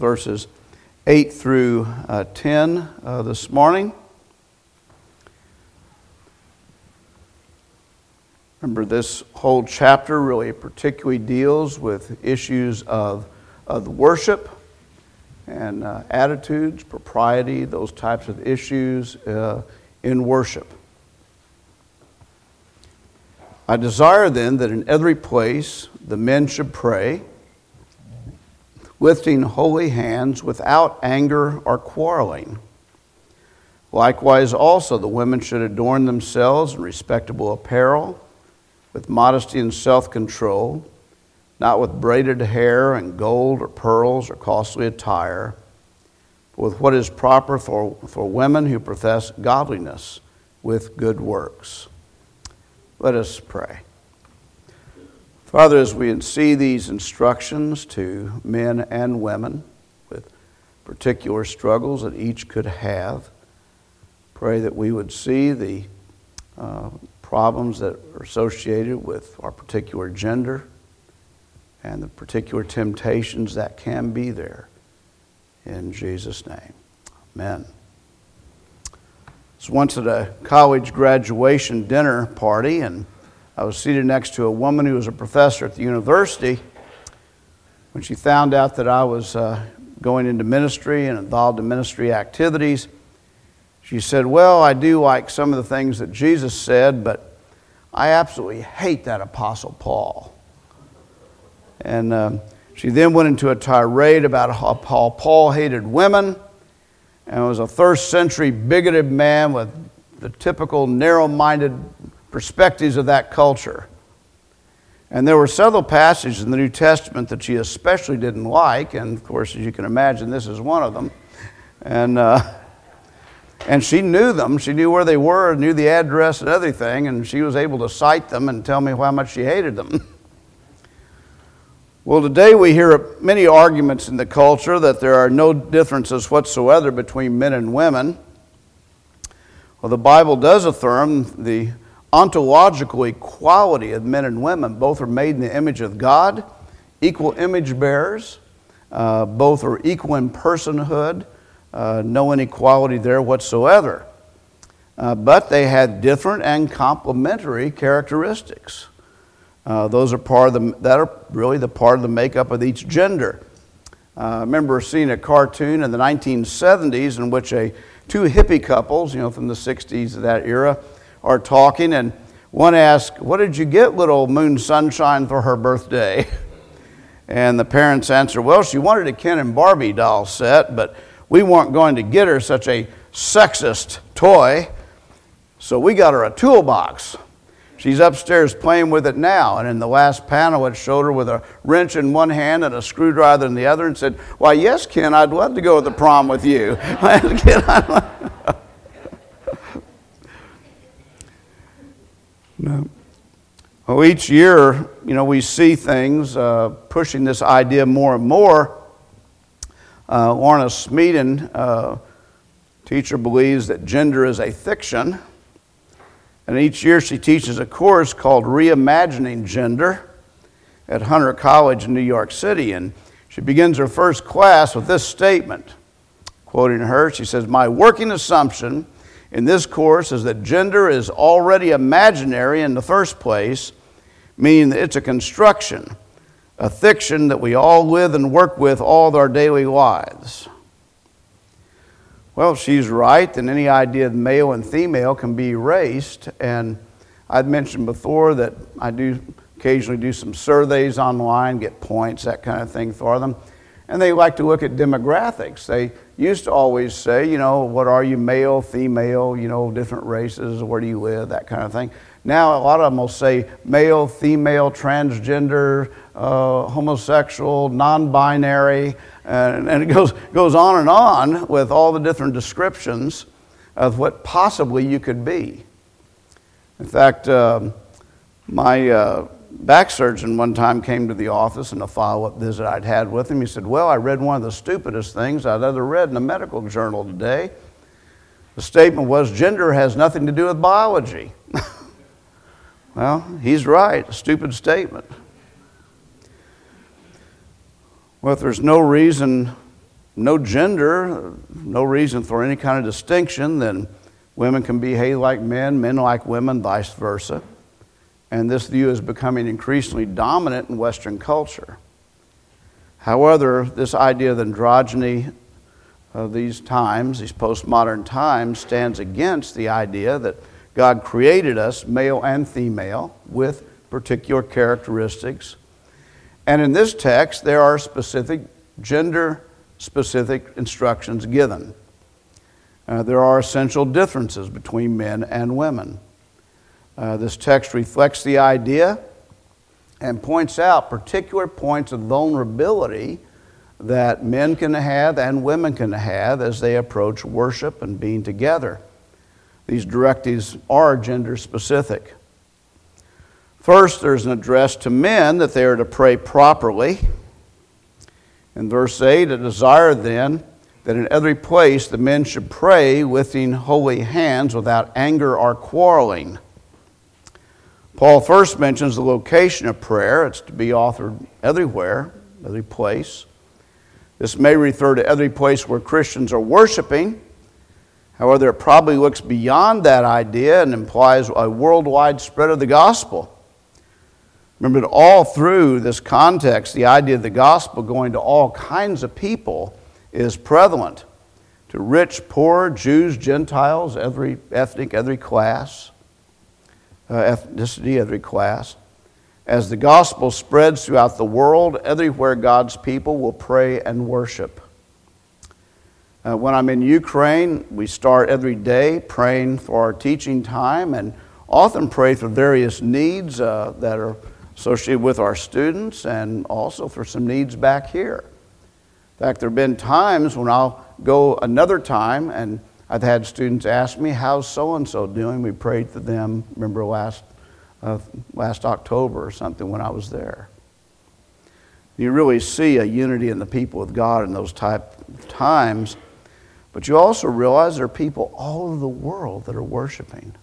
verses 8 through 10 this morning. Remember, this whole chapter really particularly deals with issues of worship and attitudes, propriety, those types of issues in worship. I desire then that in every place the men should pray, lifting holy hands without anger or quarreling. Likewise also the women should adorn themselves in respectable apparel, with modesty and self-control, not with braided hair and gold or pearls or costly attire, but with what is proper for women who profess godliness with good works. Let us pray. Father, as we see these instructions to men and women with particular struggles that each could have, pray that we would see the problems that are associated with our particular gender and the particular temptations that can be there. In Jesus' name, amen. I was once at a college graduation dinner party, and I was seated next to a woman who was a professor at the university. When she found out that I was going into ministry and involved in ministry activities, she said, "Well, I do like some of the things that Jesus said, but I absolutely hate that Apostle Paul." And she then went into a tirade about how Paul hated women and was a first century bigoted man with the typical narrow-minded perspectives of that culture. And there were several passages in the New Testament that she especially didn't like, and of course, as you can imagine, this is one of them. And she knew them. She knew where they were, knew the address and everything, and she was able to cite them and tell me how much she hated them. Well, today we hear many arguments in the culture that there are no differences whatsoever between men and women. Well, the Bible does affirm the ontological equality of men and women. Both are made in the image of God, equal image bearers. Both are equal in personhood. No inequality there whatsoever. But they had different and complementary characteristics. Those are that are really the part of the makeup of each gender. I remember seeing a cartoon in the 1970s in which two hippie couples, from the 60s of that era, are talking, and one asked, "What did you get little Moon Sunshine for her birthday?" And the parents answer, "Well, she wanted a Ken and Barbie doll set, but we weren't going to get her such a sexist toy, so we got her a toolbox. She's upstairs playing with it now." And in the last panel, it showed her with a wrench in one hand and a screwdriver in the other, and said, "Why, yes, Ken, I'd love to go to the prom with you." No. Well, each year, we see things pushing this idea more and more. Lorna Smeaton, teacher, believes that gender is a fiction. And each year she teaches a course called Reimagining Gender at Hunter College in New York City. And she begins her first class with this statement. Quoting her, she says, "My working assumption in this course is that gender is already imaginary in the first place, meaning that it's a construction, a fiction that we all live and work with all of our daily lives." Well, she's right, and any idea of male and female can be erased. And I'd mentioned before that I do occasionally do some surveys online, get points, that kind of thing for them. And they like to look at demographics. They used to always say, what are you, male, female, different races, where do you live, that kind of thing. Now a lot of them will say male, female, transgender, homosexual, non-binary, and it goes on and on with all the different descriptions of what possibly you could be. In fact, my back surgeon one time came to the office in a follow-up visit I'd had with him. He said, "Well, I read one of the stupidest things I'd ever read in a medical journal today. The statement was, gender has nothing to do with biology." Well, he's right, a stupid statement. Well, if there's no reason no gender, no reason for any kind of distinction, then women can behave like men like women, vice versa. And this view is becoming increasingly dominant in Western culture. However, this idea of androgyny of these times, these postmodern times, stands against the idea that God created us, male and female, with particular characteristics. And in this text, there are specific gender-specific instructions given. There are essential differences between men and women. This text reflects the idea and points out particular points of vulnerability that men can have and women can have as they approach worship and being together. These directives are gender-specific. First, there's an address to men that they are to pray properly. In verse 8, a desire then that in every place the men should pray lifting holy hands without anger or quarreling. Paul first mentions the location of prayer. It's to be offered everywhere, every place. This may refer to every place where Christians are worshiping. However, it probably looks beyond that idea and implies a worldwide spread of the gospel. Remember that all through this context, the idea of the gospel going to all kinds of people is prevalent. To rich, poor, Jews, Gentiles, every ethnic, every class, ethnicity, every class. As the gospel spreads throughout the world, everywhere God's people will pray and worship. When I'm in Ukraine, we start every day praying for our teaching time and often pray for various needs that are associated with our students and also for some needs back here. In fact, there have been times when I'll go another time and I've had students ask me, how's so-and-so doing? We prayed for them, remember last October or something when I was there. You really see a unity in the people of God in those type of times, but you also realize there are people all over the world that are worshiping.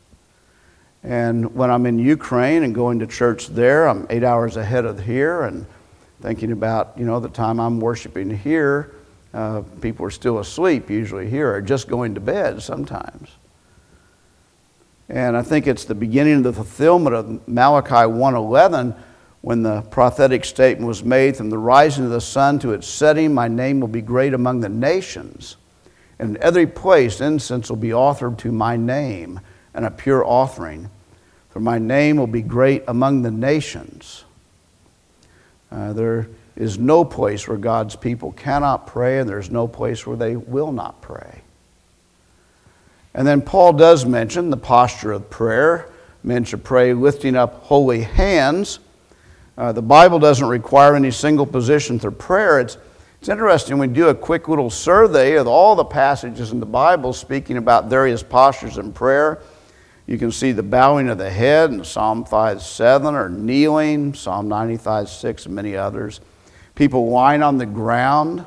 And when I'm in Ukraine and going to church there, I'm 8 hours ahead of here and thinking about, the time I'm worshiping here, people are still asleep usually here or just going to bed sometimes. And I think it's the beginning of the fulfillment of Malachi 1:11 when the prophetic statement was made, from the rising of the sun to its setting, my name will be great among the nations. And in every place incense will be offered to my name and a pure offering. For my name will be great among the nations. There is no place where God's people cannot pray, and there's no place where they will not pray. And then Paul does mention the posture of prayer. Men should pray lifting up holy hands. The Bible doesn't require any single position for prayer. It's interesting, we do a quick little survey of all the passages in the Bible speaking about various postures in prayer. You can see the bowing of the head in Psalm 5:7, or kneeling, Psalm 95:6, and many others. People lying on the ground.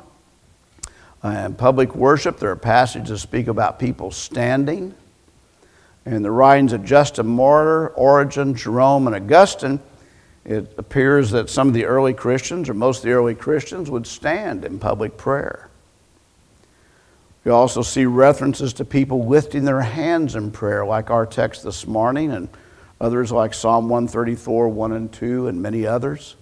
In public worship, there are passages that speak about people standing. In the writings of Justin Martyr, Origen, Jerome, and Augustine, it appears that some of the early Christians, or most of the early Christians, would stand in public prayer. We also see references to people lifting their hands in prayer, like our text this morning, and others like Psalm 134, 1 and 2, and many others.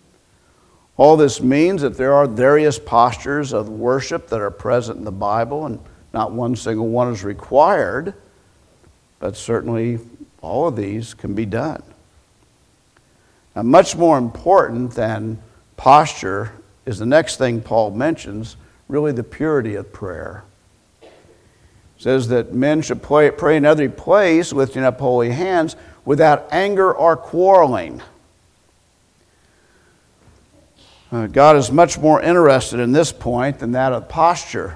All this means that there are various postures of worship that are present in the Bible, and not one single one is required, but certainly all of these can be done. Now, much more important than posture is the next thing Paul mentions, really the purity of prayer. It says that men should pray in every place, lifting up holy hands, without anger or quarreling. God is much more interested in this point than that of posture.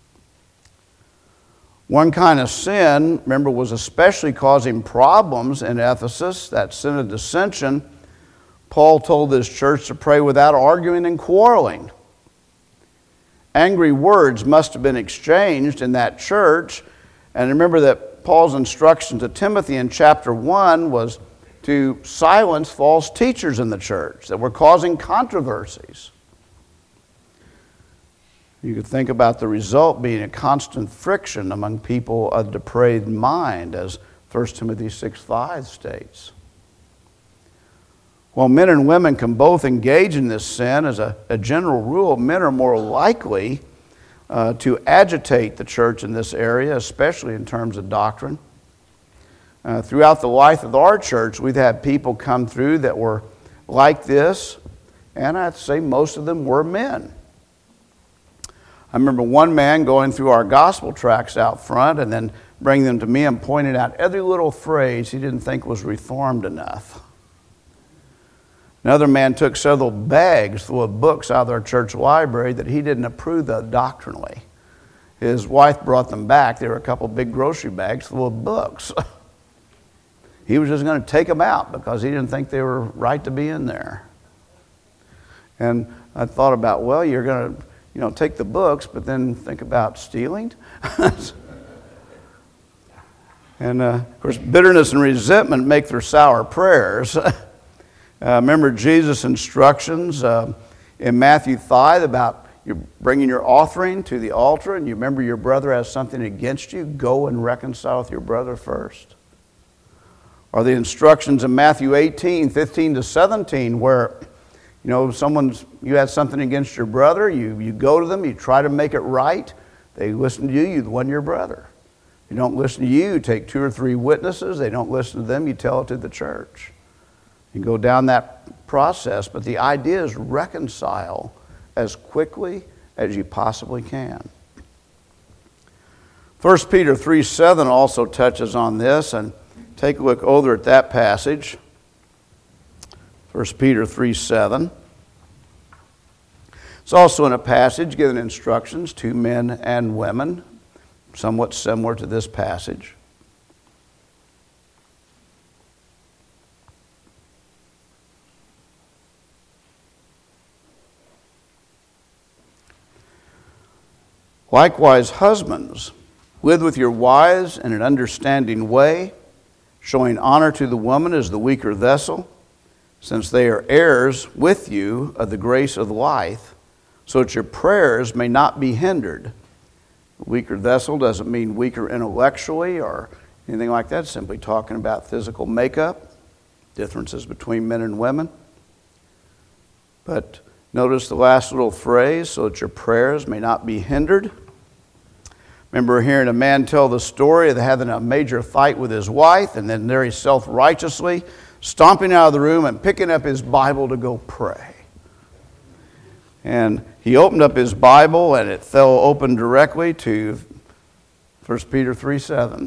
One kind of sin, remember, was especially causing problems in Ephesus, that sin of dissension. Paul told this church to pray without arguing and quarreling. Angry words must have been exchanged in that church. And remember that Paul's instruction to Timothy in chapter 1 was to silence false teachers in the church that were causing controversies. You could think about the result being a constant friction among people of depraved mind, as 1 Timothy 6:5 states. While men and women can both engage in this sin, as a general rule, men are more likely to agitate the church in this area, especially in terms of doctrine. Throughout the life of our church, we've had people come through that were like this, and I'd say most of them were men. I remember one man going through our gospel tracts out front and then bringing them to me and pointing out every little phrase he didn't think was reformed enough. Another man took several bags full of books out of our church library that he didn't approve of doctrinally. His wife brought them back. There were a couple big grocery bags full of books. He was just going to take them out because he didn't think they were right to be in there. And I thought about, well, you're going to, take the books, but then think about stealing. And of course, bitterness and resentment make their sour prayers. Remember Jesus' instructions in Matthew 5 about you bringing your offering to the altar, and you remember your brother has something against you, go and reconcile with your brother first. Or the instructions in Matthew 18, 15 to 17, where you had something against your brother, you go to them, you try to make it right, they listen to you, you won your brother. You don't listen to you take 2 or 3 witnesses, they don't listen to them, you tell it to the church. You go down that process, but the idea is reconcile as quickly as you possibly can. 1 Peter 3:7 also touches on this, and take a look over at that passage. 1 Peter 3:7. It's also in a passage giving instructions to men and women, somewhat similar to this passage. Likewise, husbands, live with your wives in an understanding way, showing honor to the woman as the weaker vessel, since they are heirs with you of the grace of life, so that your prayers may not be hindered. Weaker vessel doesn't mean weaker intellectually or anything like that, simply talking about physical makeup, differences between men and women. But notice the last little phrase, so that your prayers may not be hindered. Remember hearing a man tell the story of having a major fight with his wife, and then very self-righteously stomping out of the room and picking up his Bible to go pray. And he opened up his Bible, and it fell open directly to 1 Peter 3:7.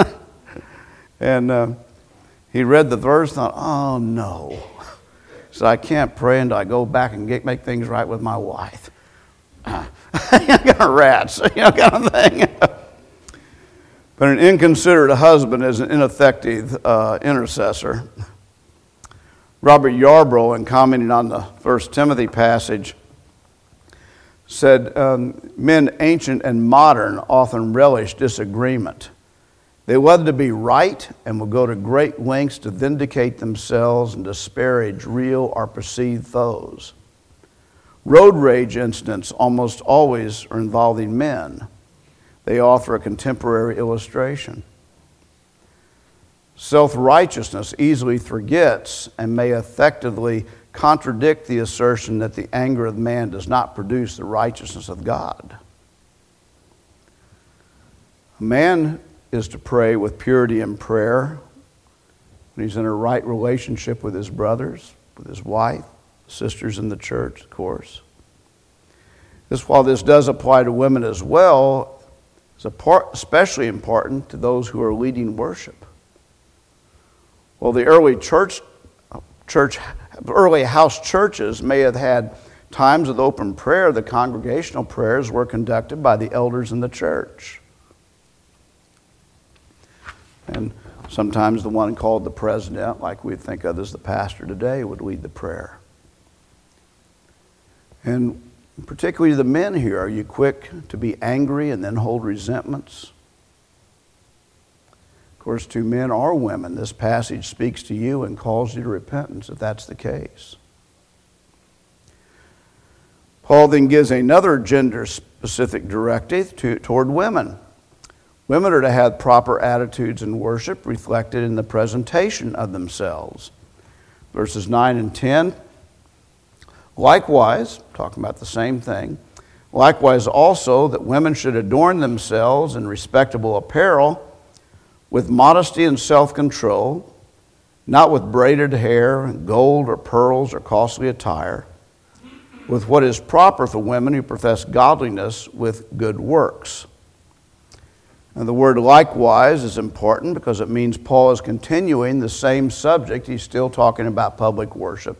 And he read the verse and thought, oh no. So I can't pray until I go back and make things right with my wife. Kind of rats, kind of thing. But an inconsiderate husband is an ineffective intercessor. Robert Yarbrough, in commenting on the 1 Timothy passage, said, men ancient and modern often relish disagreement. They love to be right and will go to great lengths to vindicate themselves and disparage real or perceived foes. Road rage incidents almost always are involving men. They offer a contemporary illustration. Self-righteousness easily forgets and may effectively contradict the assertion that the anger of man does not produce the righteousness of God. A man is to pray with purity in prayer when he's in a right relationship with his brothers, with his wife, sisters in the church, of course. While this does apply to women as well, it's especially important to those who are leading worship. Well, the early early house churches may have had times of open prayer. The congregational prayers were conducted by the elders in the church. And sometimes the one called the president, like we think of as the pastor today, would lead the prayer. And particularly the men here, are you quick to be angry and then hold resentments? Of course, to men or women, this passage speaks to you and calls you to repentance if that's the case. Paul then gives another gender specific directive toward women. Women are to have proper attitudes in worship reflected in the presentation of themselves. Verses 9 and 10, likewise, talking about the same thing, likewise also that women should adorn themselves in respectable apparel with modesty and self-control, not with braided hair, gold or pearls or costly attire, with what is proper for women who profess godliness with good works. And the word likewise is important because it means Paul is continuing the same subject. He's still talking about public worship.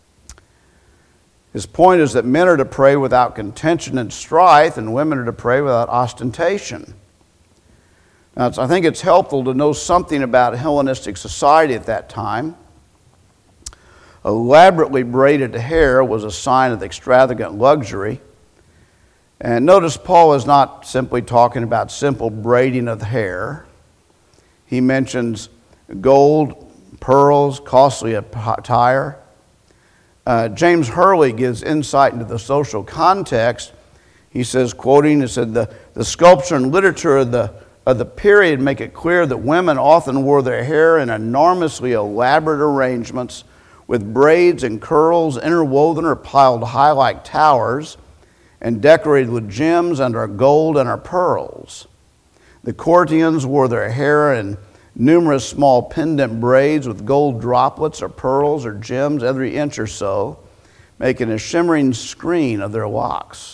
His point is that men are to pray without contention and strife, and women are to pray without ostentation. Now, I think it's helpful to know something about Hellenistic society at that time. Elaborately braided hair was a sign of extravagant luxury. And notice Paul is not simply talking about simple braiding of the hair. He mentions gold, pearls, costly attire. James Hurley gives insight into the social context. He says, quoting, he said, the sculpture and literature of the period make it clear that women often wore their hair in enormously elaborate arrangements with braids and curls interwoven or piled high like towers and decorated with gems and our gold and our pearls. The courtiers wore their hair in numerous small pendant braids with gold droplets or pearls or gems every inch or so, making a shimmering screen of their locks.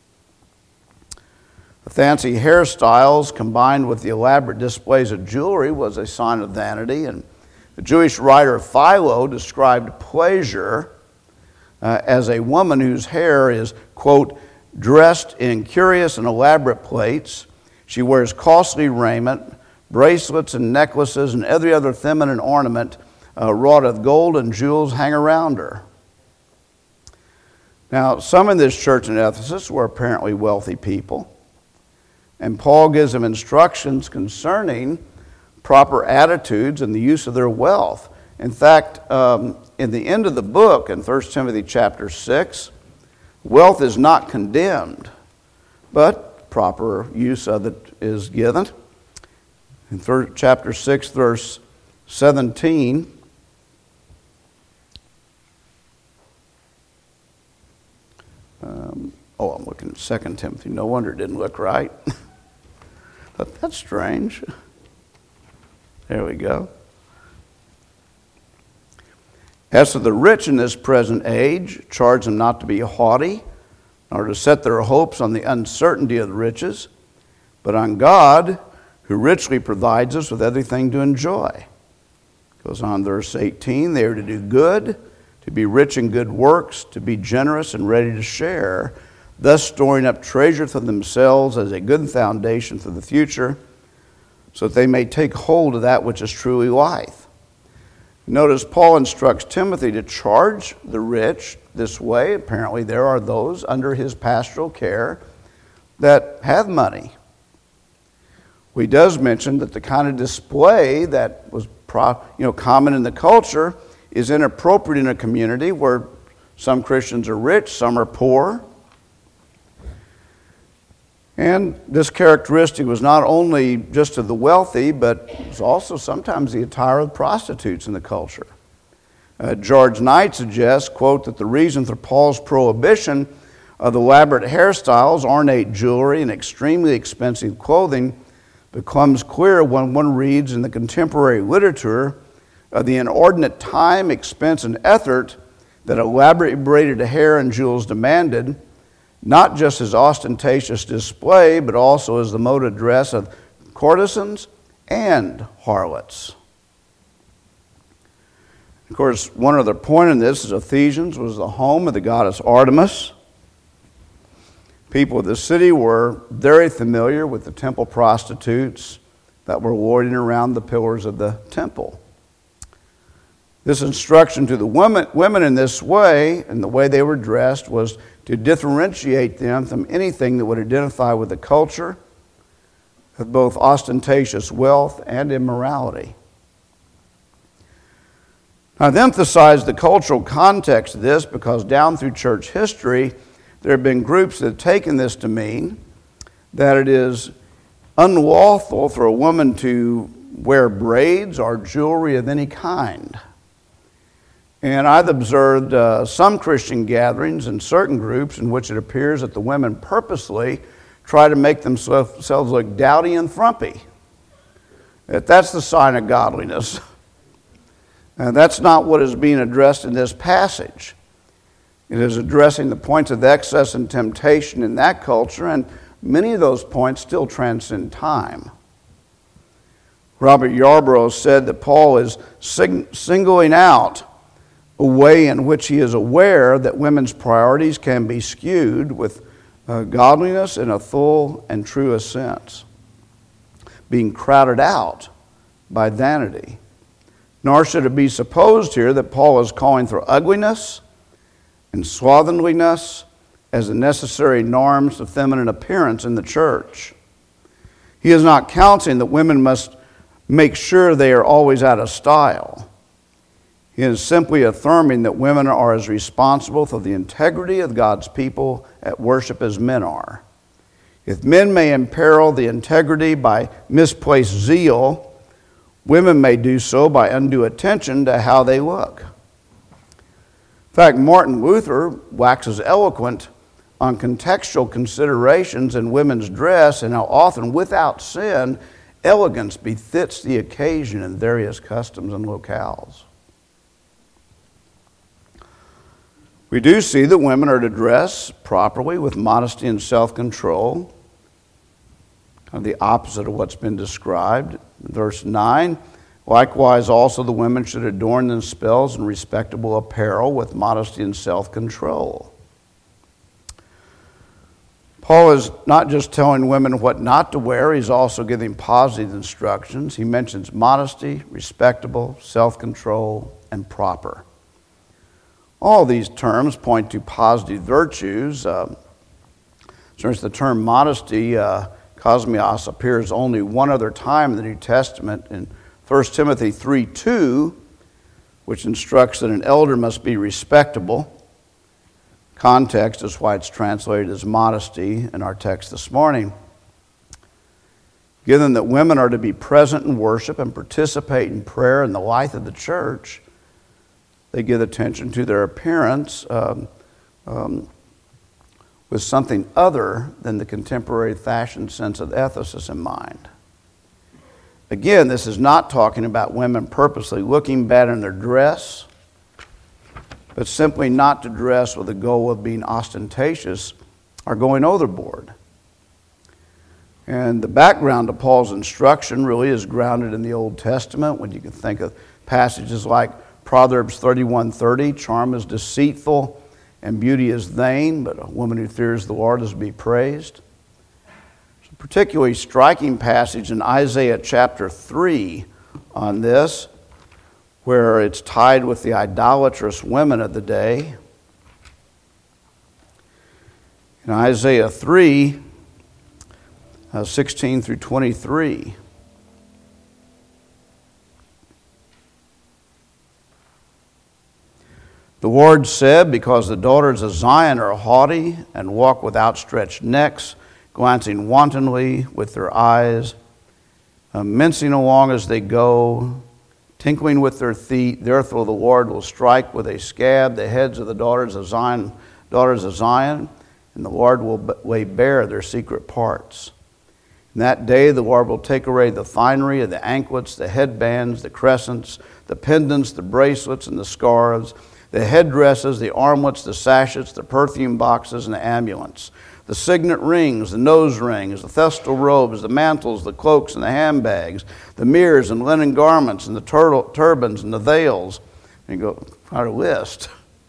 The fancy hairstyles combined with the elaborate displays of jewelry was a sign of vanity, and the Jewish writer Philo described pleasure as a woman whose hair is, quote, dressed in curious and elaborate plaits. She wears costly raiment, bracelets and necklaces and every other feminine ornament wrought of gold and jewels hang around her. Now, some in this church in Ephesus were apparently wealthy people, and Paul gives them instructions concerning proper attitudes and the use of their wealth. In fact, in the end of the book, in 1 Timothy chapter 6, wealth is not condemned, but proper use of it is given. In chapter 6, verse 17, I'm looking at 2 Timothy. No wonder it didn't look right. But that's strange. There we go. As for the rich in this present age, charge them not to be haughty, nor to set their hopes on the uncertainty of the riches, but on God, who richly provides us with everything to enjoy. Goes on, verse 18, they are to do good, to be rich in good works, to be generous and ready to share, thus storing up treasure for themselves as a good foundation for the future, so that they may take hold of that which is truly life. Notice Paul instructs Timothy to charge the rich this way. Apparently there are those under his pastoral care that have money. He does mention that the kind of display that was common in the culture is inappropriate in a community where some Christians are rich, some are poor. And this characteristic was not only just of the wealthy, but it was also sometimes the attire of prostitutes in the culture. George Knight suggests, quote, that the reason for Paul's prohibition of elaborate hairstyles, ornate jewelry, and extremely expensive clothing becomes clear when one reads in the contemporary literature of the inordinate time, expense, and effort that elaborately braided hair and jewels demanded, not just as ostentatious display, but also as the mode of dress of courtesans and harlots. Of course, one other point in this is Ephesians was the home of the goddess Artemis. People of the city were very familiar with the temple prostitutes that were lording around the pillars of the temple. This instruction to the women in this way, and the way they were dressed, was to differentiate them from anything that would identify with the culture of both ostentatious wealth and immorality. I've emphasized the cultural context of this because down through church history, there have been groups that have taken this to mean that it is unlawful for a woman to wear braids or jewelry of any kind. And I've observed some Christian gatherings and certain groups in which it appears that the women purposely try to make themselves look dowdy and frumpy. That's the sign of godliness. And that's not what is being addressed in this passage. It is addressing the points of excess and temptation in that culture, and many of those points still transcend time. Robert Yarbrough said that Paul is singling out a way in which he is aware that women's priorities can be skewed with godliness in a full and truest sense, being crowded out by vanity. Nor should it be supposed here that Paul is calling for ugliness and slovenliness as the necessary norms of feminine appearance in the church. He is not counseling that women must make sure they are always out of style. He is simply affirming that women are as responsible for the integrity of God's people at worship as men are. If men may imperil the integrity by misplaced zeal, women may do so by undue attention to how they look. In fact, Martin Luther waxes eloquent on contextual considerations in women's dress and how often, without sin, elegance befits the occasion in various customs and locales. We do see that women are to dress properly with modesty and self-control, kind of the opposite of what's been described. Verse 9, likewise also the women should adorn themselves in respectable apparel with modesty and self-control. Paul is not just telling women what not to wear, he's also giving positive instructions. He mentions modesty, respectable, self-control, and proper. All these terms point to positive virtues. Since the term modesty, kosmios, appears only one other time in the New Testament, in 1 Timothy 3:2, which instructs that an elder must be respectable. Context is why it's translated as modesty in our text this morning. Given that women are to be present in worship and participate in prayer in the life of the church, they give attention to their appearance with something other than the contemporary fashion sense of Ephesus in mind. Again, this is not talking about women purposely looking bad in their dress, but simply not to dress with the goal of being ostentatious or going overboard. And the background of Paul's instruction really is grounded in the Old Testament, when you can think of passages like Proverbs 31:30, charm is deceitful and beauty is vain, but a woman who fears the Lord is to be praised. It's a particularly striking passage in Isaiah chapter 3 on this, where it's tied with the idolatrous women of the day. In Isaiah 3, 16 through 23. The Lord said, because the daughters of Zion are haughty and walk with outstretched necks, glancing wantonly with their eyes, mincing along as they go, tinkling with their feet, therefore the Lord will strike with a scab the heads of the daughters of Zion, and the Lord will lay bare their secret parts. In that day the Lord will take away the finery of the anklets, the headbands, the crescents, the pendants, the bracelets, and the scarves, the headdresses, the armlets, the sachets, the perfume boxes, and the amulets, the signet rings, the nose rings, the festal robes, the mantles, the cloaks, and the handbags, the mirrors and linen garments, and the turbans and the veils. And you go, quite a list.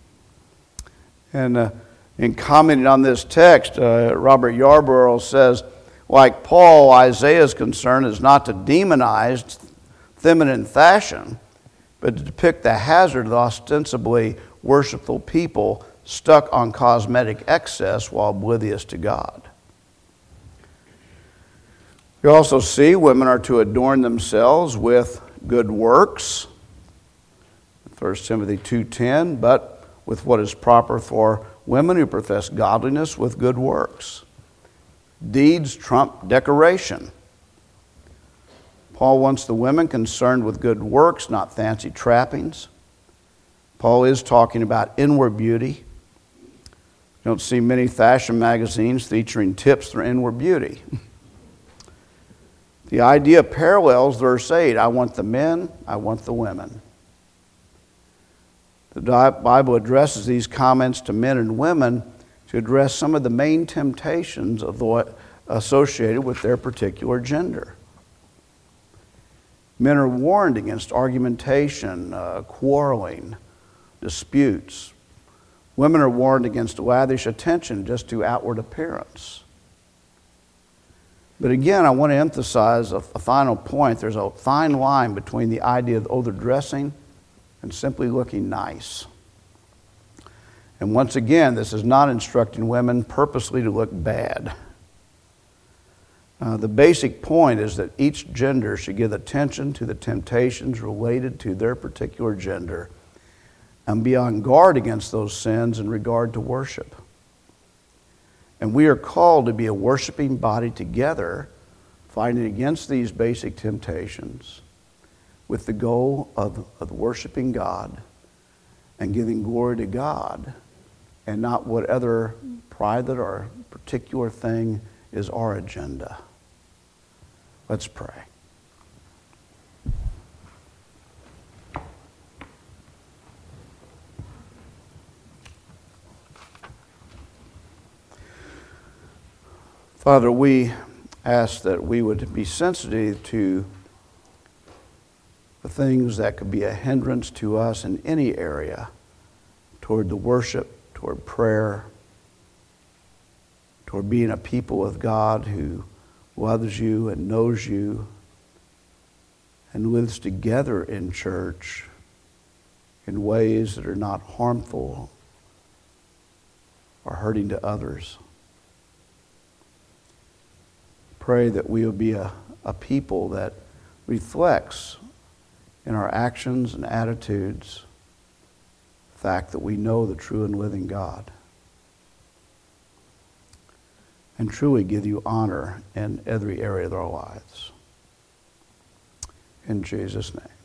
And in commenting on this text, Robert Yarbrough says, like Paul, Isaiah's concern is not to demonize feminine fashion, but to depict the hazard of ostensibly worshipful people stuck on cosmetic excess while oblivious to God. We also see women are to adorn themselves with good works, 1 Timothy 2:10, but with what is proper for women who profess godliness with good works. Deeds trump decoration. Paul wants the women concerned with good works, not fancy trappings. Paul is talking about inward beauty. You don't see many fashion magazines featuring tips for inward beauty. The idea parallels verse 8. I want the men, I want the women. The Bible addresses these comments to men and women to address some of the main temptations associated with their particular gender. Men are warned against argumentation, quarreling, disputes. Women are warned against lavish attention just to outward appearance. But again, I want to emphasize a final point. There's a fine line between the idea of they're dressing and simply looking nice. And once again, this is not instructing women purposely to look bad. The basic point is that each gender should give attention to the temptations related to their particular gender and be on guard against those sins in regard to worship. And we are called to be a worshiping body together, fighting against these basic temptations with the goal of worshiping God and giving glory to God, and not what other private or particular thing is our agenda. Let's pray. Father, we ask that we would be sensitive to the things that could be a hindrance to us in any area toward the worship, toward prayer, toward being a people of God who loves you and knows you and lives together in church in ways that are not harmful or hurting to others. Pray that we will be a people that reflects in our actions and attitudes the fact that we know the true and living God, and truly give you honor in every area of our lives. In Jesus' name.